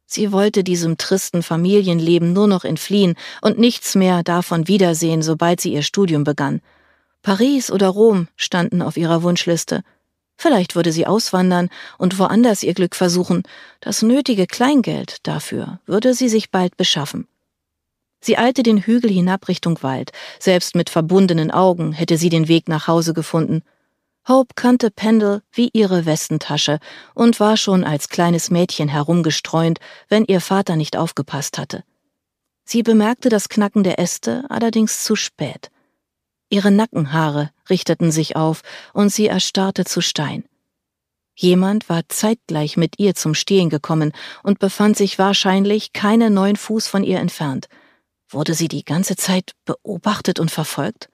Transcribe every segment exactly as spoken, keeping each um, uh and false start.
Sie wollte diesem tristen Familienleben nur noch entfliehen und nichts mehr davon wiedersehen, sobald sie ihr Studium begann. Paris oder Rom standen auf ihrer Wunschliste. Vielleicht würde sie auswandern und woanders ihr Glück versuchen. Das nötige Kleingeld dafür würde sie sich bald beschaffen. Sie eilte den Hügel hinab Richtung Wald. Selbst mit verbundenen Augen hätte sie den Weg nach Hause gefunden. Hope kannte Pendle wie ihre Westentasche und war schon als kleines Mädchen herumgestreunt, wenn ihr Vater nicht aufgepasst hatte. Sie bemerkte das Knacken der Äste allerdings zu spät. Ihre Nackenhaare richteten sich auf und sie erstarrte zu Stein. Jemand war zeitgleich mit ihr zum Stehen gekommen und befand sich wahrscheinlich keine neun Fuß von ihr entfernt. Wurde sie die ganze Zeit beobachtet und verfolgt?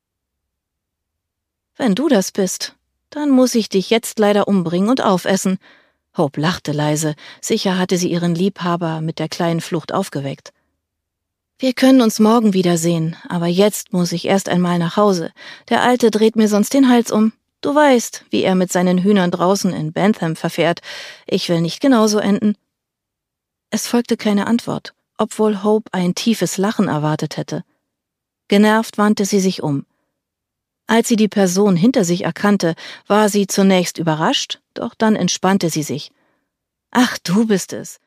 »Wenn du das bist, dann muss ich dich jetzt leider umbringen und aufessen.« Hope lachte leise, sicher hatte sie ihren Liebhaber mit der kleinen Flucht aufgeweckt. »Wir können uns morgen wiedersehen, aber jetzt muss ich erst einmal nach Hause. Der Alte dreht mir sonst den Hals um. Du weißt, wie er mit seinen Hühnern draußen in Bentham verfährt. Ich will nicht genauso enden.« Es folgte keine Antwort, obwohl Hope ein tiefes Lachen erwartet hätte. Genervt wandte sie sich um. Als sie die Person hinter sich erkannte, war sie zunächst überrascht, doch dann entspannte sie sich. »Ach, du bist es.